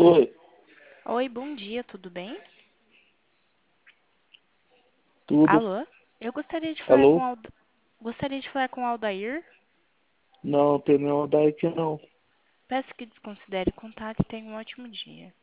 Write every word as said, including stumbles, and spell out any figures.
Oi, Oi, bom dia, tudo bem? tudo? Alô? Eu gostaria de falar com Alô? Alda... gostaria de falar com Aldair. Não, tem nenhuma daí aqui não. Peço que desconsidere o contato e tenha um ótimo dia.